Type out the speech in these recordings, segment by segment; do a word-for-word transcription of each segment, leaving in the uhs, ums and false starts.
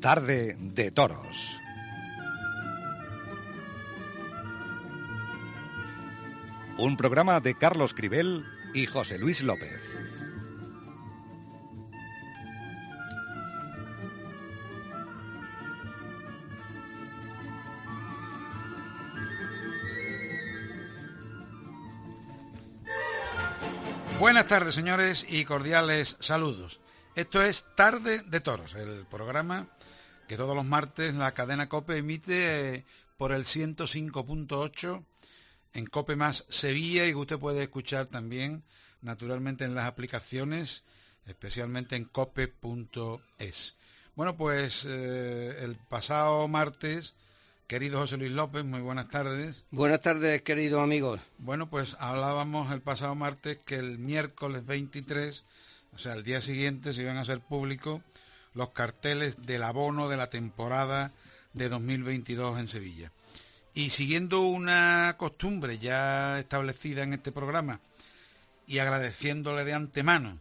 Tarde de Toros. Un programa de Carlos Cribel y José Luis López. Buenas tardes, señores, y cordiales saludos. Esto es Tarde de Toros, el programa que todos los martes la cadena COPE emite eh, por el ciento cinco punto ocho en COPE más Sevilla, y que usted puede escuchar también, naturalmente, en las aplicaciones, especialmente en cope punto es. Bueno, pues eh, el pasado martes, querido José Luis López, muy buenas tardes. Buenas tardes, queridos amigos. Bueno, pues hablábamos el pasado martes que el miércoles veintitrés, o sea, el día siguiente, se iban a hacer públicos los carteles del abono de la temporada de dos mil veintidós en Sevilla. Y siguiendo una costumbre ya establecida en este programa y agradeciéndole de antemano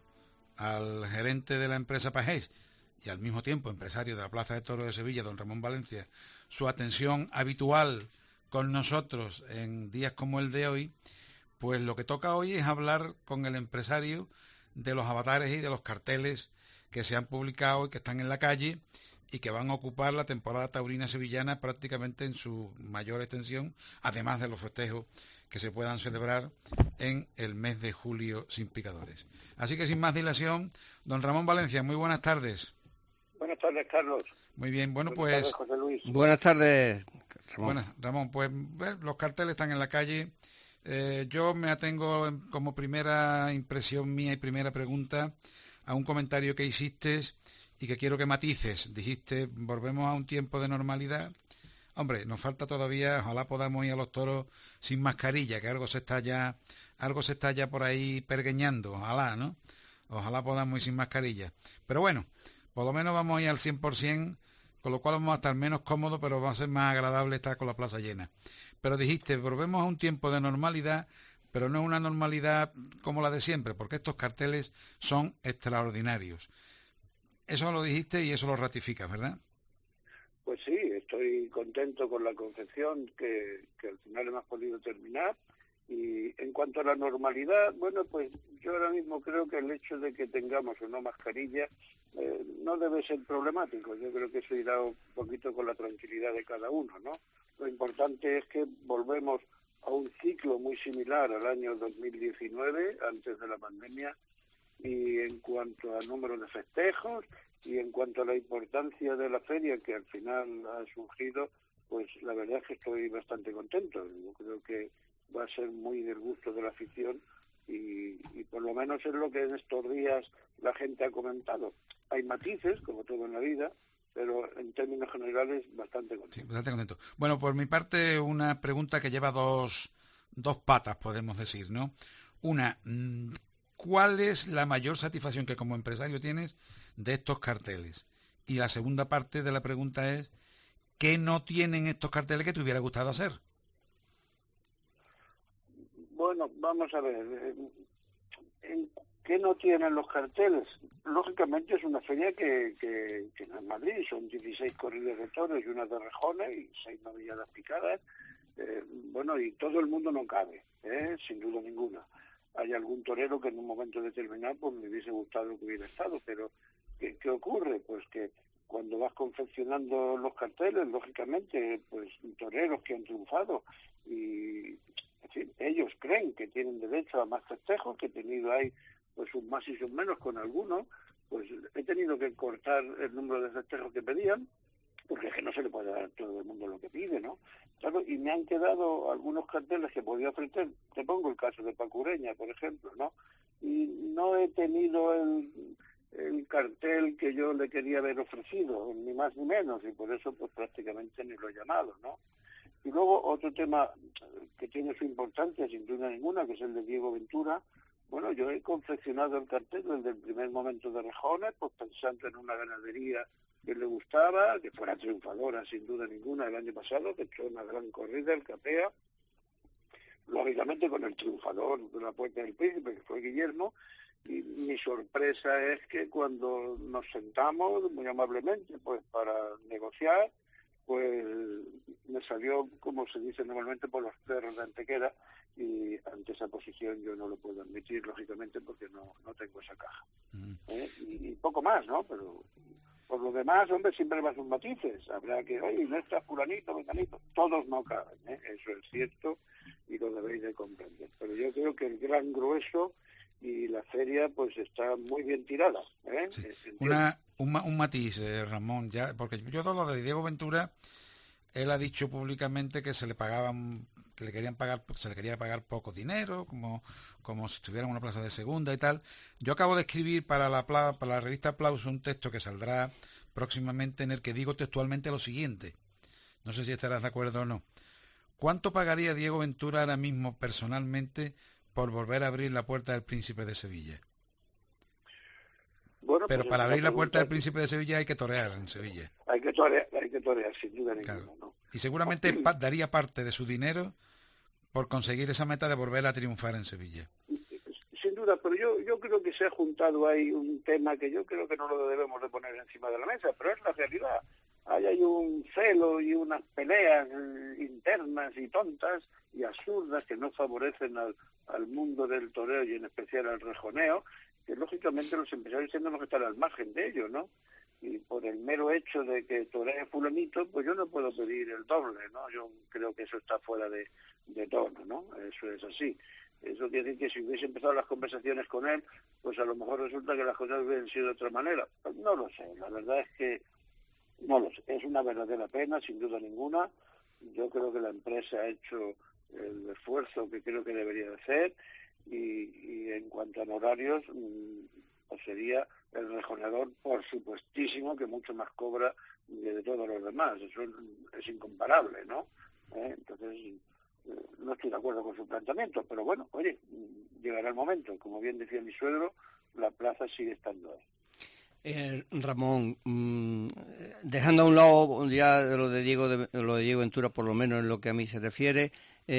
al gerente de la empresa Pajés y al mismo tiempo empresario de la Plaza de Toros de Sevilla, don Ramón Valencia, su atención habitual con nosotros en días como el de hoy, pues lo que toca hoy es hablar con el empresario de los avatares y de los carteles que se han publicado y que están en la calle y que van a ocupar la temporada taurina sevillana prácticamente en su mayor extensión, además de los festejos que se puedan celebrar en el mes de julio sin picadores. Así que sin más dilación, don Ramón Valencia, muy buenas tardes. Buenas tardes, Carlos. Muy bien, bueno, buenas pues... tardes, José Luis. Buenas tardes, Ramón. Buenas, Ramón, pues los carteles están en la calle. Eh, yo me atengo como primera impresión mía y primera pregunta a un comentario que hiciste y que quiero que matices. Dijiste, volvemos a un tiempo de normalidad. Hombre, nos falta todavía, ojalá podamos ir a los toros sin mascarilla, que algo se está ya, algo se está ya por ahí pergueñando, ojalá, ¿no? Ojalá podamos ir sin mascarilla. Pero bueno, por lo menos vamos a ir al cien por ciento, con lo cual vamos a estar menos cómodos, pero va a ser más agradable estar con la plaza llena. Pero dijiste, volvemos a un tiempo de normalidad, pero no es una normalidad como la de siempre, porque estos carteles son extraordinarios. Eso lo dijiste y eso lo ratificas, ¿verdad? Pues sí, estoy contento con la confección que, que al final hemos podido terminar. Y en cuanto a la normalidad, bueno, pues yo ahora mismo creo que el hecho de que tengamos o no mascarilla eh, no debe ser problemático. Yo creo que eso irá un poquito con la tranquilidad de cada uno, ¿no? Lo importante es que volvemos a un ciclo muy similar al año dos mil diecinueve, antes de la pandemia, y en cuanto a número de festejos y en cuanto a la importancia de la feria que al final ha surgido, pues la verdad es que estoy bastante contento. Yo creo que va a ser muy del gusto de la afición y, y por lo menos es lo que en estos días la gente ha comentado. Hay matices, como todo en la vida, pero en términos generales bastante contento. Sí, bastante contento. Bueno, por mi parte, una pregunta que lleva dos, dos patas, podemos decir, ¿no? Una, ¿cuál es la mayor satisfacción que como empresario tienes de estos carteles? Y la segunda parte de la pregunta es, ¿qué no tienen estos carteles que te hubiera gustado hacer? Bueno, vamos a ver, ¿en qué no tienen los carteles? Lógicamente es una feria que, que, que no es Madrid, son dieciséis corridas de toros y una de rejones y seis novilladas picadas, eh, bueno, y todo el mundo no cabe, ¿eh? Sin duda ninguna. Hay algún torero que en un momento determinado pues me hubiese gustado que hubiera estado, pero ¿qué, qué ocurre? Pues que cuando vas confeccionando los carteles, lógicamente, pues toreros que han triunfado y... En fin, ellos creen que tienen derecho a más festejos, que he tenido ahí pues un más y un menos con algunos, pues he tenido que cortar el número de festejos que pedían, porque es que no se le puede dar a todo el mundo lo que pide, ¿no? Claro, y me han quedado algunos carteles que podía ofrecer, te pongo el caso de Paco Ureña, por ejemplo, ¿no? Y no he tenido el, el cartel que yo le quería haber ofrecido, ni más ni menos, y por eso pues prácticamente ni lo he llamado, ¿no? Y luego otro tema que tiene su importancia, sin duda ninguna, que es el de Diego Ventura. Bueno, yo he confeccionado el cartel desde el primer momento de Rejones, pues pensando en una ganadería que le gustaba, que fuera triunfadora, sin duda ninguna, el año pasado, que echó una gran corrida, el Capea, lógicamente con el triunfador de la Puerta del Príncipe, que fue Guillermo, Y mi sorpresa es que cuando nos sentamos muy amablemente pues para negociar, pues me salió, como se dice normalmente, por los perros de Antequera, y ante esa posición yo no lo puedo admitir, lógicamente, porque no, no tengo esa caja. Mm. ¿Eh? Y, y poco más, ¿no? Pero por lo demás, hombre, siempre va sus matices. Habrá que, oye, no está fulanito, mecanito, todos no caben, ¿eh? Eso es cierto y lo debéis de comprender. Pero yo creo que el gran grueso y la feria pues está muy bien tirada, ¿eh? Sí. Una, un, un matiz, eh, Ramón, ya, porque yo todo lo de Diego Ventura, él ha dicho públicamente que se le pagaban, que le querían pagar, se le quería pagar poco dinero, como, como si estuviera en una plaza de segunda y tal. Yo acabo de escribir para la para la revista Aplauso un texto que saldrá próximamente en el que digo textualmente lo siguiente. No sé si estarás de acuerdo o no. ¿Cuánto pagaría Diego Ventura ahora mismo personalmente por volver a abrir la puerta del Príncipe de Sevilla? Bueno, pero pues para abrir la puerta del Príncipe de Sevilla hay que torear en Sevilla. Hay que torear, hay que torear sin duda ninguna, claro. ¿No? Y seguramente él daría parte de su dinero por conseguir esa meta de volver a triunfar en Sevilla. Sin duda, pero yo yo creo que se ha juntado ahí un tema que yo creo que no lo debemos de poner encima de la mesa, pero es la realidad. Ahí hay un celo y unas peleas internas y tontas y absurdas que no favorecen al, al mundo del toreo y en especial al rejoneo, que lógicamente los empresarios tenemos que estar al margen de ello, ¿no? Y por el mero hecho de que toree fulanito, pues yo no puedo pedir el doble, ¿no? Yo creo que eso está fuera de, de tono, ¿no? Eso es así. Eso quiere decir que si hubiese empezado las conversaciones con él, pues a lo mejor resulta que las cosas hubiesen sido de otra manera. Pues no lo sé, la verdad es que no lo sé. Es una verdadera pena, sin duda ninguna. Yo creo que la empresa ha hecho el esfuerzo que creo que debería de hacer y, y en cuanto a horarios, pues sería el rejoneador, por supuestísimo, que mucho más cobra de, de todos los demás. Eso es, es incomparable, ¿no? ¿Eh? Entonces, eh, no estoy de acuerdo con su planteamiento, pero bueno, oye, llegará el momento. Como bien decía mi suegro, la plaza sigue estando ahí. Eh, Ramón, mmm, dejando a un lado ya lo de Diego de, lo de Diego Ventura, por lo menos en lo que a mí se refiere,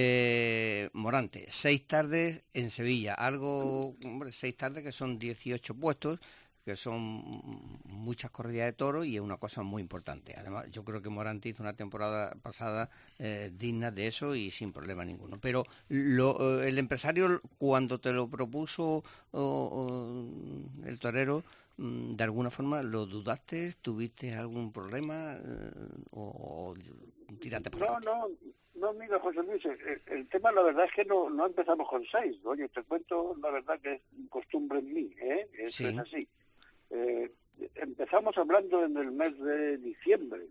eh, Morante, seis tardes en Sevilla, algo, hombre, seis tardes que son dieciocho puestos, que son muchas corridas de toros y es una cosa muy importante. Además, yo creo que Morante hizo una temporada pasada eh, digna de eso y sin problema ninguno. Pero lo, el empresario, cuando te lo propuso oh, oh, el torero, ¿de alguna forma lo dudaste? ¿Tuviste algún problema? Eh, ¿O, o tiraste por No, no, no, mira, José Luis, el, el tema la verdad es que no, no empezamos con seis. Oye, te cuento la verdad que es costumbre en mí, ¿eh? Eso sí. Es así. Eh, empezamos hablando en el mes de diciembre.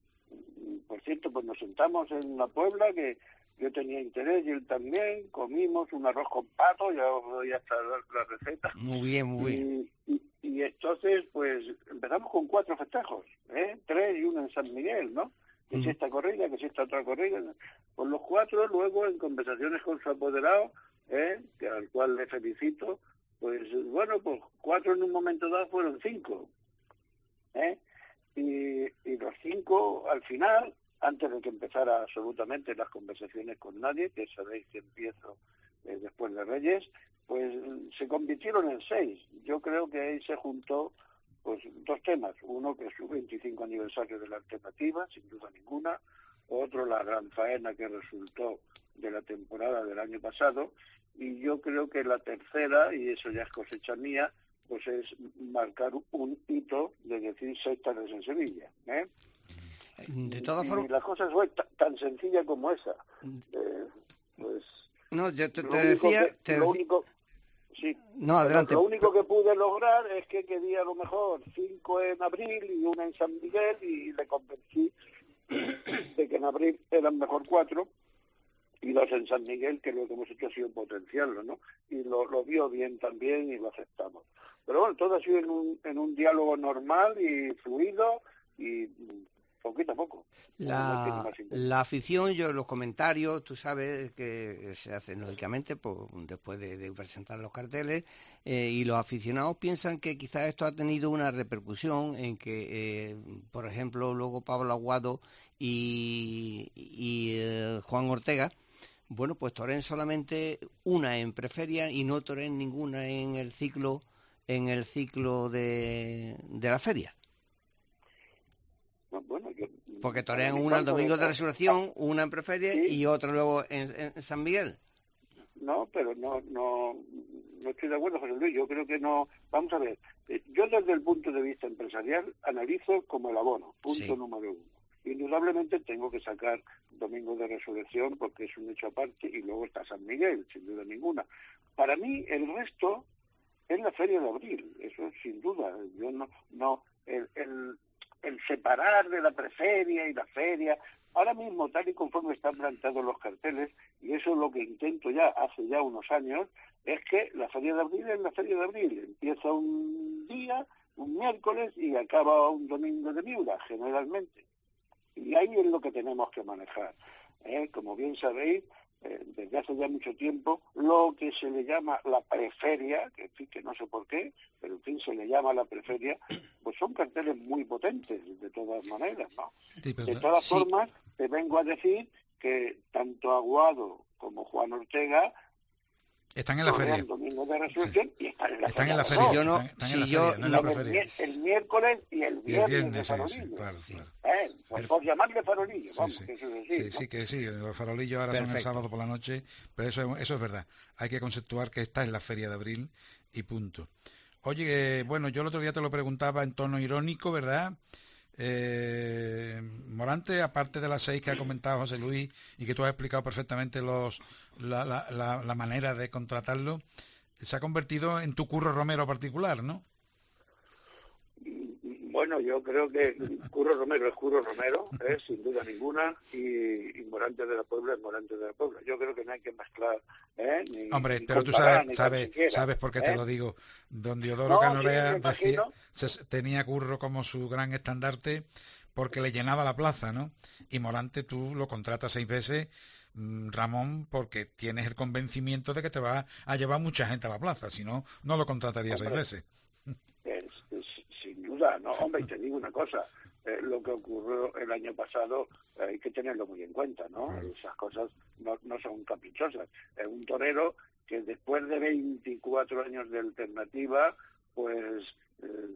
Por cierto, pues nos sentamos en la Puebla, que yo tenía interés y él también, comimos un arroz con pato, ya os voy a estar la receta. Muy bien, muy bien. Y, y, y entonces, pues empezamos con cuatro festejos, ¿eh? Tres y uno en San Miguel, ¿no? Que si esta corrida, que si esta otra corrida. Por los cuatro, luego en conversaciones con su apoderado, ¿eh? Que al cual le felicito, pues bueno, pues cuatro en un momento dado fueron cinco, ¿eh? Y, y los cinco al final, antes de que empezara absolutamente las conversaciones con nadie, que sabéis que empiezo eh, después de Reyes, pues se convirtieron en seis. Yo creo que ahí se juntó pues dos temas. Uno, que es su veinticinco aniversario de la alternativa, sin duda ninguna. Otro, la gran faena que resultó de la temporada del año pasado. Y yo creo que la tercera, y eso ya es cosecha mía, pues es marcar un hito de decir seis tardes en Sevilla, ¿eh? De todas formas, y la cosa fue t- tan sencilla como esa. Eh, pues no, yo te, te decía, que, te lo único, sí, no, adelante. Lo único que pude lograr es que quería a lo mejor cinco en abril y una en San Miguel, y le convencí de que en abril eran mejor cuatro y dos en San Miguel, que lo que hemos hecho ha sido potenciarlo, ¿no? Y lo, lo vio bien también y lo aceptamos. Pero bueno, todo ha sido en un, en un diálogo normal y fluido y poquito a poco. La, la afición, yo los comentarios, tú sabes que se hacen lógicamente pues, después de, de presentar los carteles, eh, y los aficionados piensan que quizás esto ha tenido una repercusión en que, eh, por ejemplo, luego Pablo Aguado y, y eh, Juan Ortega, bueno, pues toren solamente una en preferia y no toren ninguna en el ciclo en el ciclo de, de la feria? No, bueno, yo, Porque torean una el domingo de Resurrección, una en Preferia sí. y otra luego en, en San Miguel. No, pero no, no, no estoy de acuerdo, José Luis. Yo creo que no. Vamos a ver. Yo desde el punto de vista empresarial analizo como el abono, punto sí. número uno. Indudablemente tengo que sacar Domingo de Resurrección porque es un hecho aparte y luego está San Miguel, sin duda ninguna. Para mí el resto es la Feria de Abril, eso sin duda. Yo no, no, el, el, el separar de la preferia y la feria, ahora mismo tal y conforme están planteados los carteles, y eso es lo que intento ya hace ya unos años, es que la Feria de Abril es la Feria de Abril, empieza un día, un miércoles y acaba un domingo de Miura, generalmente. Y ahí es lo que tenemos que manejar. ¿eh? Como bien sabéis, eh, desde hace ya mucho tiempo, lo que se le llama la preferia, que en fin, que no sé por qué, pero en fin, se le llama la preferia, pues son carteles muy potentes, de todas maneras, ¿no? Sí, pero, de todas sí. formas, te vengo a decir que tanto Aguado como Juan Ortega están en la feria. El domingo de Resurrección sí. y están en la están feria. En la feria. Yo no, están, están si en la yo, feria, no en la preferia. El, el miércoles y el viernes, y el viernes de farolillo. Sí, claro, claro. ¿Eh? Por, por llamarle farolillo, vamos, sí, sí. que eso es así. Sí, ¿no? sí, sí, que sí, los farolillos ahora Perfecto. son el sábado por la noche, pero eso, eso es verdad. Hay que conceptuar que está en la feria de abril y punto. Oye, eh, bueno, yo el otro día te lo preguntaba en tono irónico, ¿verdad? Eh, Morante, aparte de las seis que ha comentado José Luis y que tú has explicado perfectamente los la, la, la, la manera de contratarlo, se ha convertido en tu Curro Romero particular, ¿no? Bueno, yo creo que Curro Romero es Curro Romero, ¿eh? sin duda ninguna, y, y Morante de la Puebla es Morante de la Puebla. Yo creo que no hay que mezclar, ¿eh? Ni, Hombre, ni pero tú sabes, sabes, sabes por qué ¿eh? te lo digo. Don Diodoro no, Canorea sí, decía, se, tenía Curro como su gran estandarte porque le llenaba la plaza, ¿no? Y Morante tú lo contratas seis veces, Ramón, porque tienes el convencimiento de que te va a llevar mucha gente a la plaza, si no, no lo contrataría Hombre, seis veces. Es, es, sin duda, ¿no? Hombre, y te digo una cosa, eh, lo que ocurrió el año pasado eh, hay que tenerlo muy en cuenta, ¿no? Claro. Esas cosas no, no son caprichosas. Es un torero que después de veinticuatro años de alternativa, pues eh,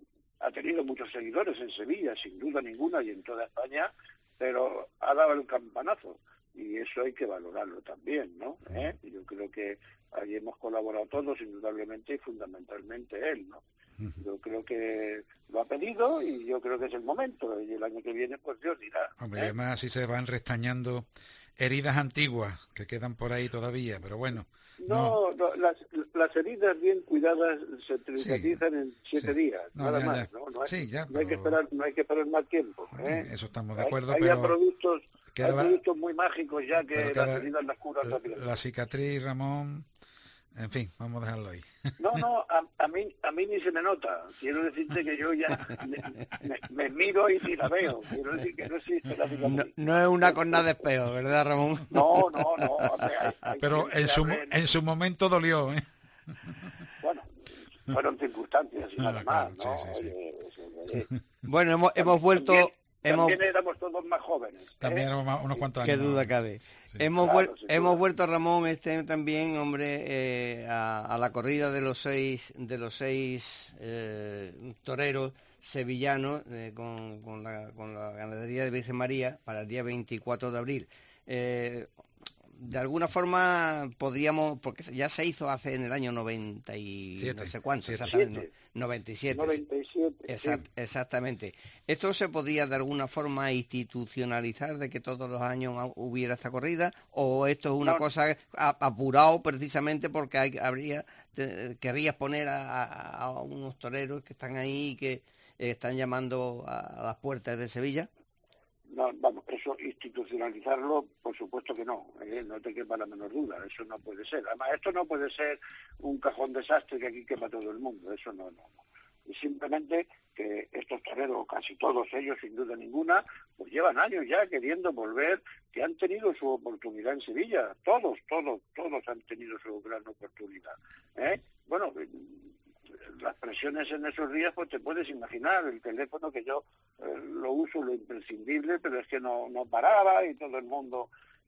ha tenido muchos seguidores en Sevilla, sin duda ninguna, y en toda España, pero ha dado el campanazo. Y eso hay que valorarlo también, ¿no? ¿Eh? Yo creo que ahí hemos colaborado todos, indudablemente, y fundamentalmente él, ¿no? Yo creo que lo ha pedido y yo creo que es el momento. Y el año que viene, pues Dios dirá. Hombre, ¿eh? además así se van restañando heridas antiguas que quedan por ahí todavía, pero bueno. No, no. no las, las heridas bien cuidadas se cicatrizan sí, en siete sí. días, no, nada ya, más. Ya. ¿no? No, hay, sí, ya, no pero... hay que esperar, no hay que esperar más tiempo. ¿eh? Eso estamos de acuerdo, hay, pero... Hay productos, hay la... productos muy mágicos ya que cada... las heridas las curan rápidamente. La cicatriz, Ramón... En fin, vamos a dejarlo ahí. No, no, a, a mí a mí ni se me nota. Quiero decirte que yo ya me, me, me miro y ni la veo. Quiero decir que no existe la no, no es una corna de espejo, ¿verdad, Ramón? No, no, no. Hombre, hay, hay Pero en su, en... en su momento dolió, ¿eh? Bueno, fueron circunstancias y no, nada más, ¿no? Sí, sí, sí. Oye, eso, eh. Bueno, hemos, hemos vuelto... También, hemos... también éramos todos más jóvenes. ¿eh? También éramos unos cuantos años. Qué duda cabe. Sí. Hemos, claro, vuel hemos vuelto, Ramón, este también, hombre, eh, a, a la corrida de los seis de los seis eh, toreros sevillanos eh, con, con, la, con la ganadería de Virgen María para el día veinticuatro de abril. Eh, de alguna forma podríamos, porque ya se hizo hace en el año noventa y siete, no sé cuánto, siete. exactamente, no, noventa y siete. noventa y siete Exact, sí. Exactamente. ¿Esto se podría de alguna forma institucionalizar de que todos los años hubiera esta corrida? ¿O esto es una no. cosa apurado precisamente porque hay, habría te, querrías poner a, a, a unos toreros que están ahí y que eh, están llamando a, a las puertas de Sevilla? No, vamos, eso institucionalizarlo, por supuesto que no, ¿eh? No te quepa la menor duda, eso no puede ser. Además, esto no puede ser un cajón desastre que aquí quema todo el mundo, eso no, no, no. Y simplemente que estos toreros, casi todos ellos, sin duda ninguna, pues llevan años ya queriendo volver, que han tenido su oportunidad en Sevilla, todos, todos, todos han tenido su gran oportunidad, ¿eh? Bueno, las presiones en esos días, pues te puedes imaginar, el teléfono que yo eh, lo uso, lo imprescindible, pero es que no, no paraba y todo el mundo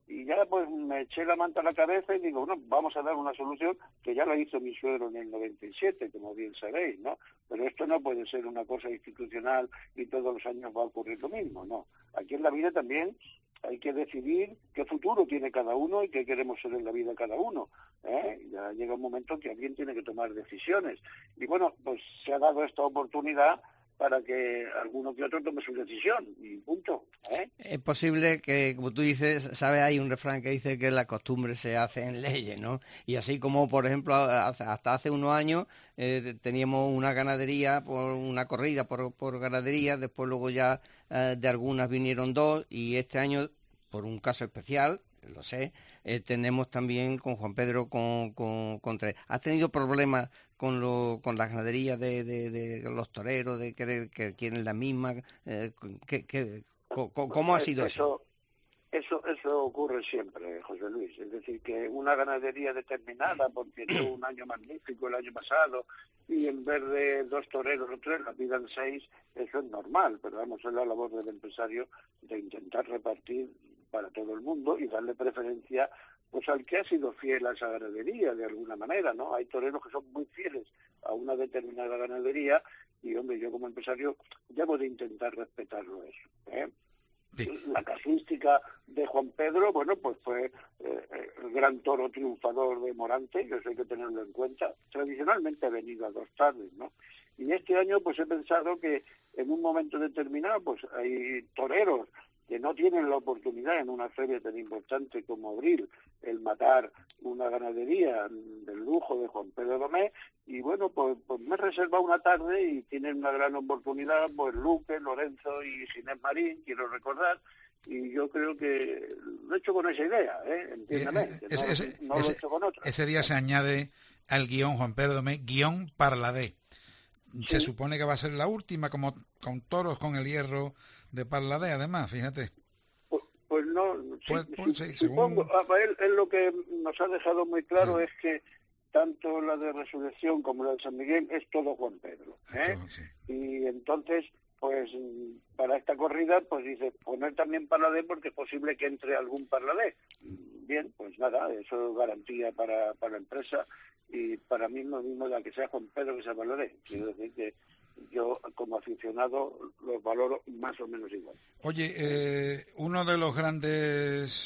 Y ya pues me eché la manta a la cabeza y digo, bueno, vamos a dar una solución que ya la hizo mi suegro en el noventa y siete, como bien sabéis, ¿no? Pero esto no puede ser una cosa institucional y todos los años va a ocurrir lo mismo, ¿no? Aquí en la vida también hay que decidir qué futuro tiene cada uno y qué queremos ser en la vida cada uno, ¿eh? Ya llega un momento que alguien tiene que tomar decisiones. Y bueno, pues se ha dado esta oportunidad para que alguno que otro tome su decisión, y punto, ¿eh? Es posible que, como tú dices, sabes, hay un refrán que dice que la costumbre se hace en leyes, ¿no? Y así como, por ejemplo, hasta hace unos años eh, teníamos una ganadería, por una corrida por, por ganadería, después luego ya eh, de algunas vinieron dos, y este año, por un caso especial, lo sé, eh, tenemos también con Juan Pedro con, con, con tres. ¿Has tenido problemas con lo, con las ganaderías de, de, de los toreros, de querer que quieren la misma? Eh, ¿qué, qué, cómo, ¿Cómo ha sido eso? Eso, eso ocurre siempre, José Luis. Es decir, que una ganadería determinada, porque tuvo un año magnífico el año pasado, y en vez de dos toreros o tres, la pidan seis, eso es normal, pero vamos, es la labor del empresario de intentar repartir para todo el mundo y darle preferencia pues al que ha sido fiel a esa ganadería de alguna manera, ¿no? Hay toreros que son muy fieles a una determinada ganadería y, hombre, yo como empresario debo de intentar respetarlo eso, ¿eh? Sí. La casuística de Juan Pedro, bueno, pues fue eh, el gran toro triunfador de Morante, que eso hay que tenerlo en cuenta. Tradicionalmente ha venido a dos tardes, ¿no? Y este año pues he pensado que en un momento determinado pues hay toreros que no tienen la oportunidad en una feria tan importante como Abril el matar una ganadería del lujo de Juan Pedro Domé, y bueno, pues, pues me he reservado una tarde y tienen una gran oportunidad, pues Luque, Lorenzo y Ginés Marín, quiero recordar, y yo creo que lo he hecho con esa idea, ¿eh? Entiéndame, que ese, no, ese, no ese, lo he hecho con otra. Ese día se añade al guión Juan Pedro Domé, guión Parladé. Sí. Se supone que va a ser la última, como con toros con el hierro de Parladé, además, fíjate. Pues, pues no, sí, pues, pues, sí, supongo, según... Rafael, él lo que nos ha dejado muy claro sí. es que tanto la de Resurrección como la de San Miguel es todo Juan Pedro, ¿eh? Todo, sí. Y entonces, pues para esta corrida, pues dice, poner también Parladé porque es posible que entre algún Parladé. Bien, pues nada, eso es garantía para, para la empresa, y para mí lo mismo da que sea Juan Pedro que sea Parladé. Quiero decir que yo como aficionado los valoro más o menos igual. Oye, eh, uno de los grandes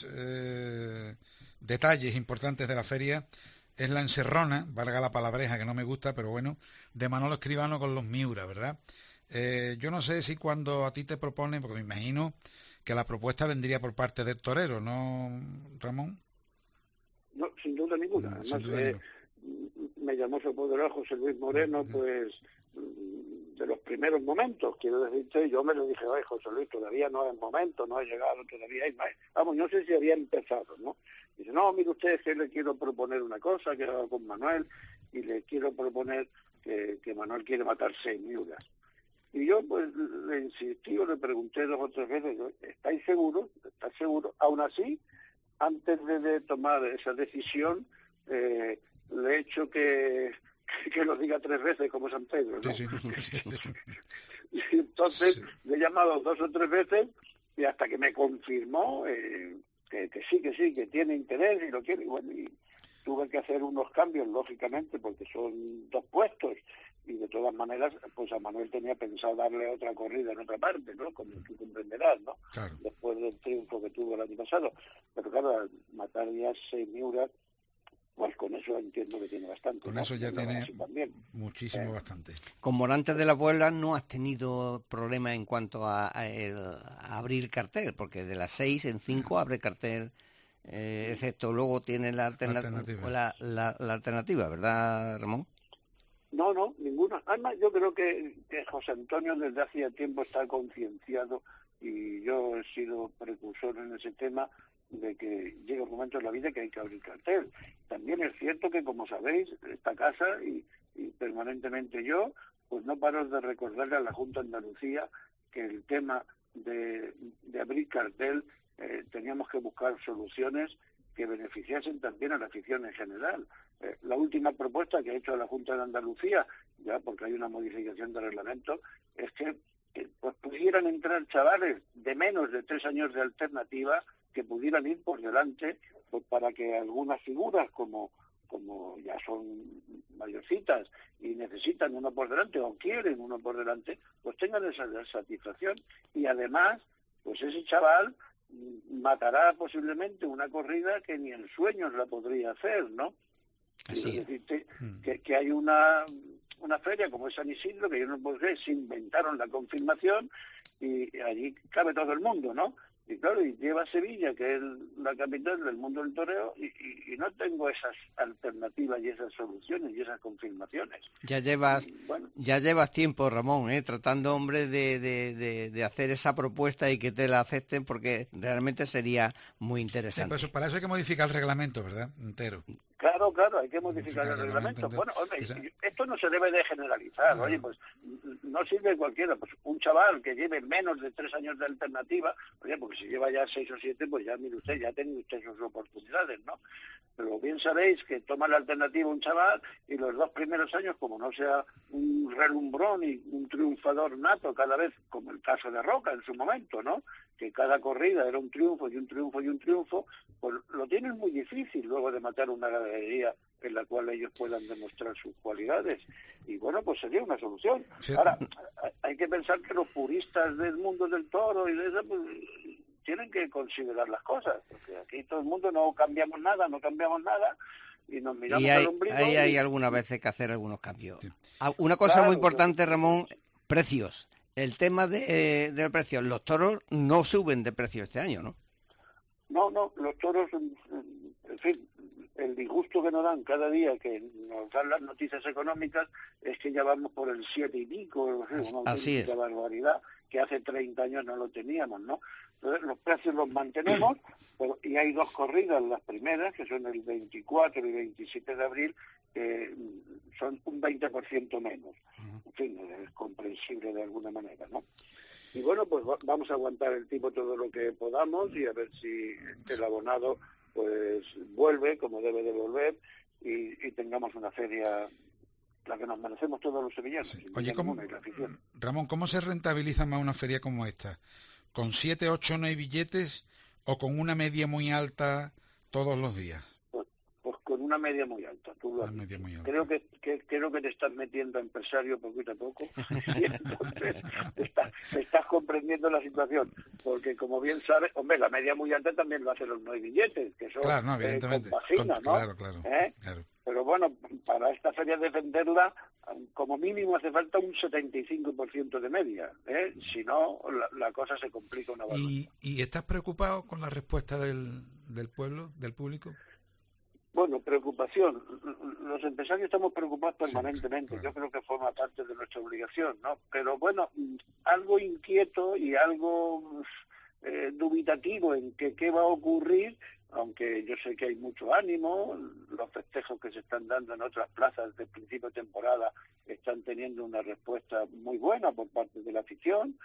eh, detalles importantes de la feria es la encerrona, valga la palabreja que no me gusta, pero bueno, de Manolo Escribano con los Miura, ¿verdad? Eh, yo no sé si cuando a ti te proponen, porque me imagino que la propuesta vendría por parte del torero, ¿no, Ramón? No, sin duda ninguna. No, Además, sin duda eh, me llamó su poderoso José Luis Moreno, uh-huh. pues de los primeros momentos, quiero decirte, yo me lo dije, ay, José Luis, todavía no es momento, no ha llegado, todavía hay más. Vamos, no sé si había empezado, ¿no? Dice, no, mire usted, que le quiero proponer una cosa, que haga con Manuel, y le quiero proponer que, que Manuel quiere matar seis miuras. Y yo, pues, le insistí, o le pregunté dos o tres veces, ¿estáis seguros? ¿Estás seguro? Aún así, antes de, de tomar esa decisión, eh, le he hecho que... que lo diga tres veces como San Pedro, ¿no? Sí, sí. Y entonces sí. le he llamado dos o tres veces y hasta que me confirmó eh, que, que sí, que sí, que tiene interés y lo quiere. Y bueno, y tuve que hacer unos cambios, lógicamente, porque son dos puestos. Y de todas maneras, pues a Manuel tenía pensado darle otra corrida en otra parte, ¿no? Como tú comprenderás, ¿no? Claro. Después del triunfo que tuvo el año pasado. Pero claro, al matar ya seis miuras, pues con eso entiendo que tiene bastante. Con ¿no? eso ya tiene muchísimo, eh. bastante. Con Morante de la Puebla no has tenido problema en cuanto a, a, el, a abrir cartel, porque de las seis en cinco abre cartel, eh, excepto luego tiene la, alterna alternativa. La, la, la alternativa, ¿verdad, Ramón? No, no, ninguna. Además, yo creo que, que José Antonio desde hace tiempo está concienciado, y yo he sido precursor en ese tema, de que llega un momento en la vida que hay que abrir cartel. También es cierto que, como sabéis, esta casa y, y permanentemente yo, pues no paro de recordarle a la Junta de Andalucía que el tema de, de abrir cartel eh, teníamos que buscar soluciones que beneficiasen también a la afición en general. Eh, la última propuesta que ha hecho la Junta de Andalucía, ya porque hay una modificación del reglamento, es que, que pues pudieran entrar chavales de menos de tres años de alternativa que pudieran ir por delante, pues para que algunas figuras como como ya son mayorcitas y necesitan uno por delante o quieren uno por delante, pues tengan esa satisfacción. Y además, pues ese chaval matará posiblemente una corrida que ni en sueños la podría hacer, ¿no? Así es es. decir, que, que hay una una feria como es San Isidro, que yo no puedo creer, se inventaron la confirmación y allí cabe todo el mundo, ¿no? Y claro, y lleva a Sevilla, que es la capital del mundo del toreo, y, y, y no tengo esas alternativas y esas soluciones y esas confirmaciones. Ya llevas, y, bueno, ya llevas tiempo, Ramón, ¿eh? tratando, hombre, de, de, de, de hacer esa propuesta y que te la acepten, porque realmente sería muy interesante. Sí, pues para eso hay que modificar el reglamento, ¿verdad? Entero. Claro, claro, hay que modificar el reglamento. Bueno, hombre, esto no se debe de generalizar. Oye, pues no sirve cualquiera. Pues un chaval que lleve menos de tres años de alternativa, oye, porque si lleva ya seis o siete, pues ya mire usted, ya tiene usted sus oportunidades, ¿no? Pero bien sabéis que toma la alternativa un chaval y los dos primeros años, como no sea un relumbrón y un triunfador nato cada vez, como el caso de Roca en su momento, ¿no? Que cada corrida era un triunfo y un triunfo y un triunfo, pues lo tienen muy difícil luego de matar una ganadería en la cual ellos puedan demostrar sus cualidades. Y bueno, pues sería una solución. Sí. Ahora, hay que pensar que los puristas del mundo del toro y de eso, pues, tienen que considerar las cosas, porque aquí todo el mundo no cambiamos nada, no cambiamos nada, y nos miramos y hay, al ombligo. Ahí y... hay algunas veces que hacer algunos cambios. Sí. Una cosa claro, muy importante, Ramón, precios. El tema de, eh, del precio. Los toros no suben de precio este año, ¿no? No, no, los toros, en fin, el disgusto que nos dan cada día que nos dan las noticias económicas es que ya vamos por el siete y pico, una Así es. barbaridad, que hace treinta años no lo teníamos, ¿no? Entonces los precios los mantenemos, pero, y hay dos corridas, las primeras, que son el veinticuatro y veintisiete de abril, que son un veinte por ciento menos. En fin, es comprensible de alguna manera, ¿no? Y bueno, pues vamos a aguantar el tipo todo lo que podamos y a ver si el abonado pues vuelve como debe de volver y, y tengamos una feria la que nos merecemos todos los sevillanos. Sí. Oye, ¿cómo, Ramón, ¿cómo se rentabiliza más una feria como esta? ¿Con siete, ocho, no hay billetes o con una media muy alta todos los días? Pues, pues con una media muy alta. Tú lo has media muy alta. Creo que, que creo que te estás metiendo a empresario poquito a poco y entonces estás, estás comprendiendo la situación. Porque como bien sabes, hombre, la media muy alta también lo hacen los no hay billetes, que son claro, no, evidentemente. Eh, compagina, con, ¿no? Claro, claro, ¿Eh? claro. Pero bueno, para esta feria defenderla, como mínimo hace falta un setenta y cinco por ciento de media, ¿eh? Si no, la, la cosa se complica una barbaridad. ¿Y, ¿Y estás preocupado con la respuesta del, del pueblo, del público? Bueno, preocupación. Los empresarios estamos preocupados permanentemente. Sí, claro. Yo creo que forma parte de nuestra obligación, ¿no? Pero bueno, algo inquieto y algo eh, dubitativo en que qué va a ocurrir, aunque yo sé que hay mucho ánimo, los festejos que se están dando en otras plazas de principio de temporada están teniendo una respuesta muy buena por parte de la afición.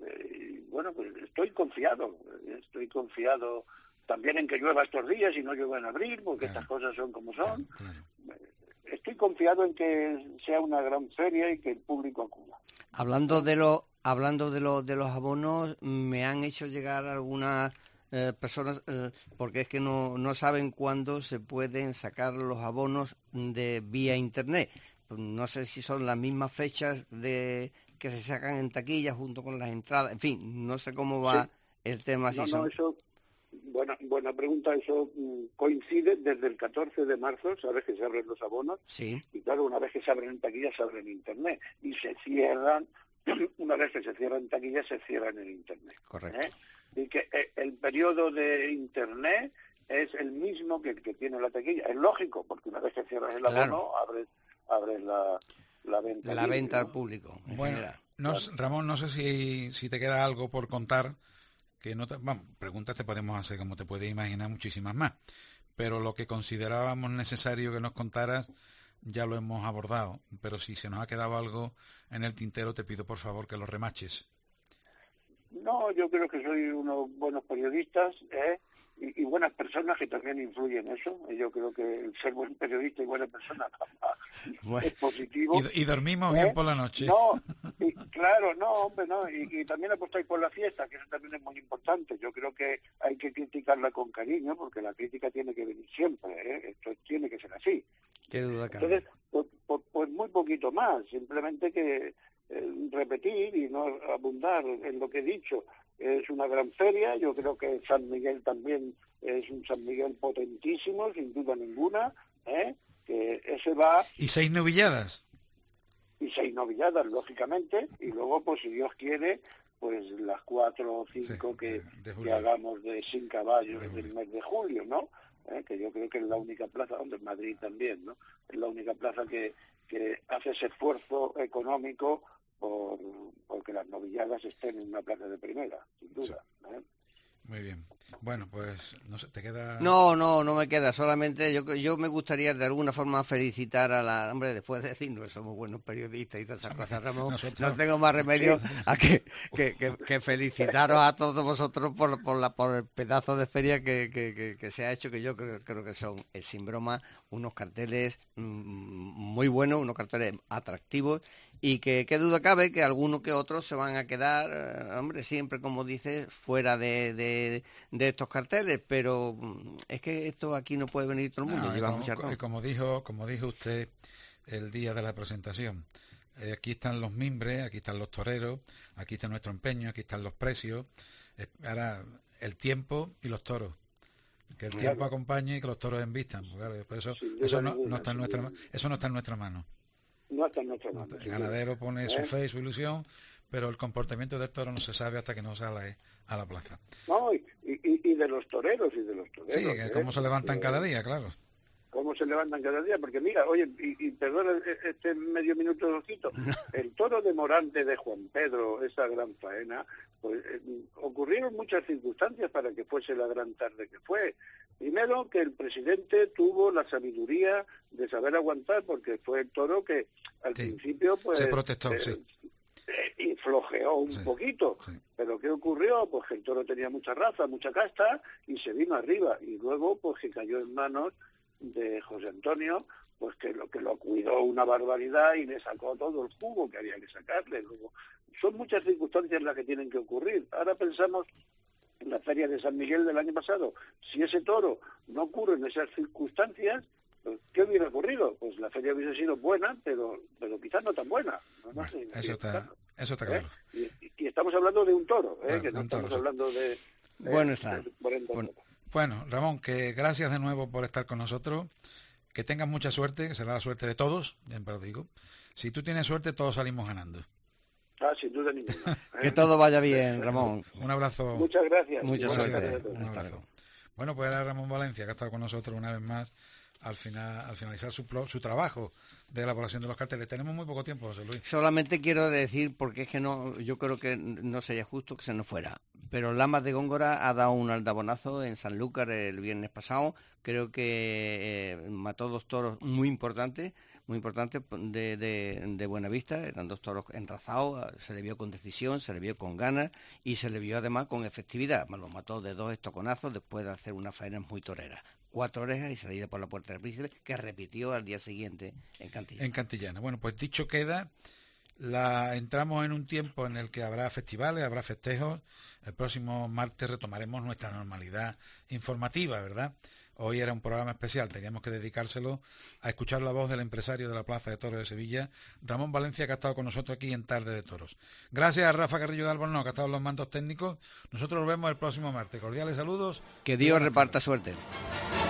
Eh, bueno, pues estoy confiado, estoy confiado también en que llueva estos días y no llueva en abril, porque claro. Estas cosas son como son. Claro, claro. Estoy confiado en que sea una gran feria y que el público acuda. Hablando de lo, hablando de lo, de los abonos, me han hecho llegar algunas eh, personas, eh, porque es que no, no saben cuándo se pueden sacar los abonos de vía internet. No sé si son las mismas fechas de que se sacan en taquilla junto con las entradas. En fin, no sé cómo va sí. el tema. No, si no, son... eso... Buena, buena pregunta, eso mm, coincide desde el catorce de marzo, sabes que se abren los abonos, sí. Y claro, una vez que se abren en taquilla, se abren en internet, y se cierran, una vez que se cierran en taquilla, se cierran en internet. Correcto. ¿eh? Y que eh, el periodo de internet es el mismo que el que tiene la taquilla, es lógico, porque una vez que cierras el abono, claro. abres, abres la, la venta. La libre, venta ¿no? al público, en bueno, general. No, claro. Ramón, no sé si, si te queda algo por contar, que no te, vamos, preguntas te podemos hacer, como te puedes imaginar, muchísimas más, pero lo que considerábamos necesario que nos contaras ya lo hemos abordado, pero si se nos ha quedado algo en el tintero te pido por favor que lo remaches. No, yo creo que soy unos buenos periodistas, ¿eh? y, y buenas personas que también influyen en eso. Yo creo que el ser buen periodista y buena persona bueno. es positivo. Y, y dormimos ¿eh? bien por la noche. No, y, claro, no, hombre, no. Y, y también apostáis por la fiesta, que eso también es muy importante. Yo creo que hay que criticarla con cariño, porque la crítica tiene que venir siempre, ¿eh? Esto tiene que ser así. Qué duda cabe. Entonces, pues, pues, pues muy poquito más, simplemente que eh, repetir y no abundar en lo que he dicho. Es una gran feria, yo creo que San Miguel también es un San Miguel potentísimo, sin duda ninguna, ¿eh? Que ese va... ¿Y seis novilladas? Y seis novilladas, lógicamente, y luego, pues si Dios quiere, pues las cuatro o cinco sí, que, de que hagamos de sin caballos de del mes de julio, ¿no? ¿Eh? Que yo creo que es la única plaza, donde en Madrid también, ¿no? Es la única plaza que, que hace ese esfuerzo económico por porque las novilladas estén en una plaza de primera, sin duda. Sí. ¿eh? Muy bien. Bueno, pues no sé, ¿te queda...? No, no, no me queda. Solamente yo yo me gustaría de alguna forma felicitar a la... Hombre, después de decirnos que somos buenos periodistas y todas esas cosas, Ramón, Nosotros... no tengo más remedio a que, que, que, que felicitaros a todos vosotros por, por, la, por el pedazo de feria que, que, que, que se ha hecho, que yo creo, creo que son, eh, sin broma, unos carteles mmm, muy buenos, unos carteles atractivos, y que qué duda cabe que algunos que otros se van a quedar, eh, hombre, siempre, como dices, fuera de... de de estos carteles, pero es que esto aquí no puede venir todo el mundo. No, lleva como, mucha razón. como dijo, como dijo usted el día de la presentación, eh, aquí están los mimbres, aquí están los toreros, aquí está nuestro empeño, aquí están los precios, eh, ahora el tiempo y los toros. Que el claro. tiempo acompañe y que los toros embistan. Claro, por eso, sí, eso no, no está en nuestra, eso no está en nuestra mano. No está en nuestra mano. El ganadero pone ¿Eh? su fe y su ilusión, pero el comportamiento del toro no se sabe hasta que no sale a la plaza. No, y, y, y de los toreros, y de los toreros. Sí, que ¿eh? cómo se levantan eh, cada día, claro. Cómo se levantan cada día, porque mira, oye, y, y perdona este medio minuto de ojito, el toro de Morante de Juan Pedro, esa gran faena, pues eh, ocurrieron muchas circunstancias para que fuese la gran tarde que fue. Primero, que el presidente tuvo la sabiduría de saber aguantar, porque fue el toro que al sí, principio, pues... se protestó, eh, sí. y flojeó un sí, poquito, sí. Pero ¿qué ocurrió? Pues que el toro tenía mucha raza, mucha casta, y se vino arriba, y luego pues que cayó en manos de José Antonio, pues que lo que lo cuidó una barbaridad y le sacó todo el jugo que había que sacarle. Luego, son muchas circunstancias las que tienen que ocurrir. Ahora pensamos en la feria de San Miguel del año pasado, si ese toro no ocurre en esas circunstancias, ¿qué hubiera ocurrido? Pues la feria hubiese sido buena, pero pero quizás no tan buena. No, bueno, no, eso, está, eso está claro. ¿Eh? Y, y estamos hablando de un toro, ¿eh? Bueno, que no estamos toro, hablando de... Eh, bueno está. De bueno. bueno, Ramón, que gracias de nuevo por estar con nosotros. Que tengas mucha suerte, que será la suerte de todos, bien pero digo. Si tú tienes suerte, todos salimos ganando. Ah, sin duda ninguna. ¿eh? Que todo vaya bien, Ramón. Un abrazo. Muchas gracias. Mucha suerte. Un abrazo. Bueno, pues era Ramón Valencia, que ha estado con nosotros una vez más al final al finalizar su, su trabajo de elaboración de los carteles. Tenemos muy poco tiempo, José Luis. Solamente quiero decir, porque es que no, yo creo que no sería justo que se nos fuera, pero Lamas de Góngora ha dado un aldabonazo en Sanlúcar el viernes pasado. Creo que eh, mató dos toros muy importantes, muy importantes de, de, de Buenavista. Eran dos toros enrazados, se le vio con decisión, se le vio con ganas y se le vio además con efectividad. Los mató de dos estoconazos después de hacer unas faenas muy toreras. Cuatro orejas y salida por la puerta del príncipe, que repitió al día siguiente en Cantillana. En Cantillana. Bueno, pues dicho queda, la entramos en un tiempo en el que habrá festivales, habrá festejos. El próximo martes retomaremos nuestra normalidad informativa, ¿verdad? Hoy era un programa especial, teníamos que dedicárselo a escuchar la voz del empresario de la Plaza de Toros de Sevilla, Ramón Valencia, que ha estado con nosotros aquí en Tarde de Toros. Gracias a Rafa Carrillo de Albornoz, que ha estado en los mandos técnicos. Nosotros nos vemos el próximo martes. Cordiales saludos. Que Dios reparta suerte.